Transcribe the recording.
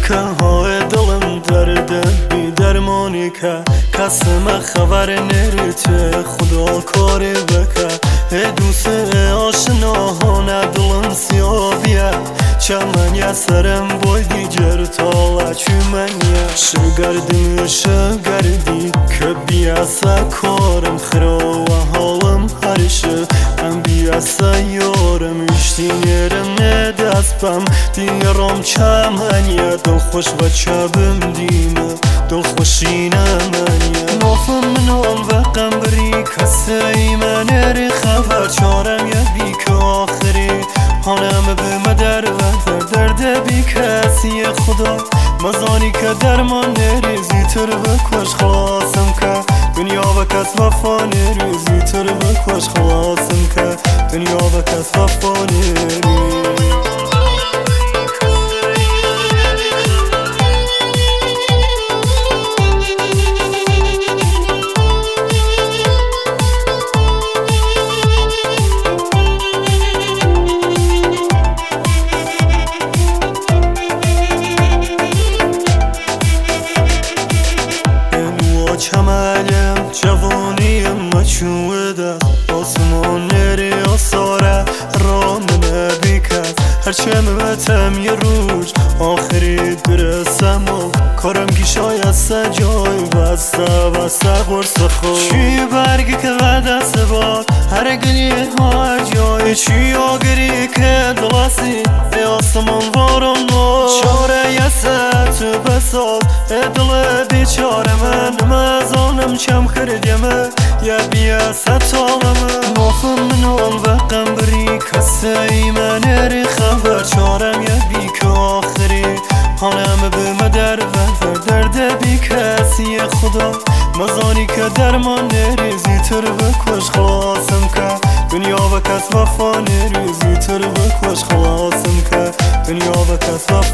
که های دلم درده بی درمانی که کسم خبر نریته خدا کاری بکه دوست آشناهانه دلم سیابیه چمن یا سرم بای دیگر تالا چومنیه شگردی که بیاسا کارم خرا و حالم هرشه ام بیاسا یارم اشتینیرم ندست بم دیرم چمنیه دل خوش و چبم دیمه دل خوشینه منیه نافم منام و قنبری کسی من اری خبر چارم یا بی که آخری هانم به مدر و درد بی کسی خدا مزانی که درمان نریزی تر بکوش خلاصم که دنیا و کس وفا نریزی تر بکوش خلاصم که دنیا و کس وفا نریزی چمالم جوانیم مچوده آسمان نری آساره رام نبیکت هرچه مبتم یه روز آخری درسم و کارم گیشای سجای بسته قرص خود چی برگی که و دست باد هر گلی ها جای چی آگری که دلاسی ای آسمان وارم نو چاره یسه تو بساد دل بیچاره من مزانم چم کردیمه یا بیا ستالمه نافم منام و قنبری کسی من اری خبر چارم یا بی که آخری حالم به مدر و درد بی کسی خدا مزانی که درمان نریزی تر بکوش خلاصم که دنیا و کس وفا نریزی تر بکوش خلاصم که دنیا و کس وفا